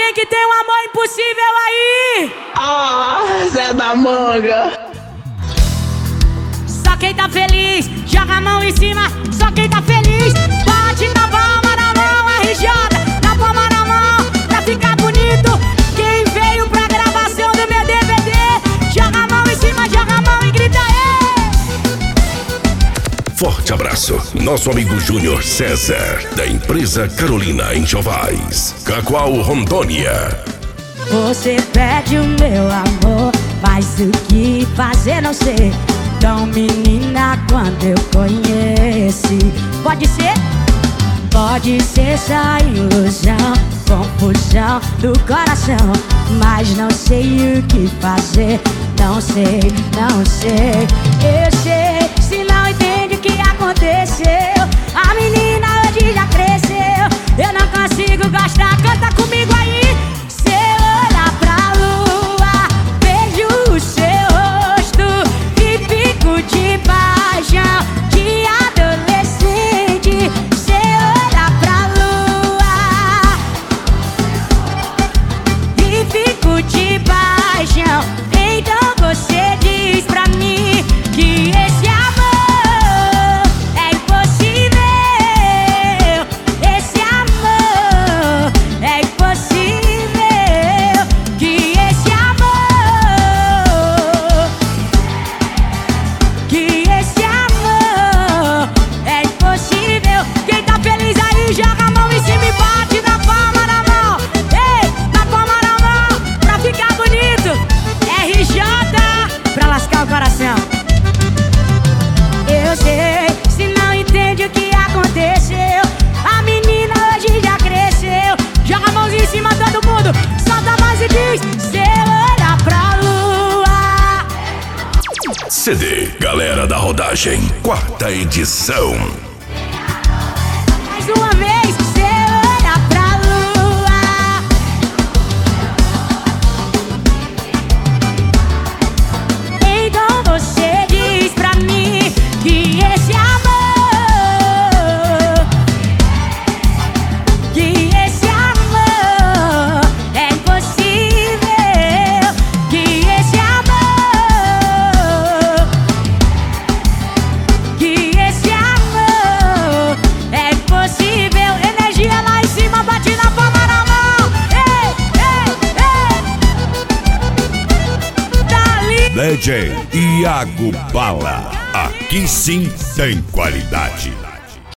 alguém que tem um amor impossível aí? Ah, Zé da Manga. Só quem tá feliz, joga a mão em cima. Só quem tá feliz, bate na palma da mão, RJ, na palma da mão, pra ficar bonito. Quem veio pra gravação do meu DVD, joga a mão em cima, joga a mão e grita aí. Forte abraço, nosso amigo Júnior César, da empresa Carolina Enxovais, Cacoal, Rondônia. Você pede o meu amor, mas o que fazer não sei. Tão menina quando eu conheci. Pode ser só ilusão, confusão do coração. Mas não sei o que fazer, não sei. Eu sei, se não entende o que aconteceu. A menina hoje já cresceu. Eu não consigo gostar, canta comigo aí. Se eu olhar pra lua, vejo o seu rosto e fico de paixão de adolescente. Se eu olhar pra lua e fico de paixão, então você diz pra mim que esse amor é impossível. Esse amor é impossível. Que esse amor é impossível. Quem tá feliz aí, joga a mão em cima e bate na palma da mão. Ei, na palma da mão, pra ficar bonito. RJ, pra lascar o coração. Eu sei, se não entende o que aconteceu. A menina hoje já cresceu. Joga a mãozinha em cima, todo mundo. Solta a voz e diz: se eu olhar pra lua. CD Galera da Rodagem, 4ª edição. Mais uma vez, se eu olhar pra lua. Então você diz pra mim que esse amor é impossível. Que esse amor é impossível. Energia lá em cima, bate na palma da mão. Ei, ei, ei. Dali. DJ Iago Bala, aqui sim tem qualidade.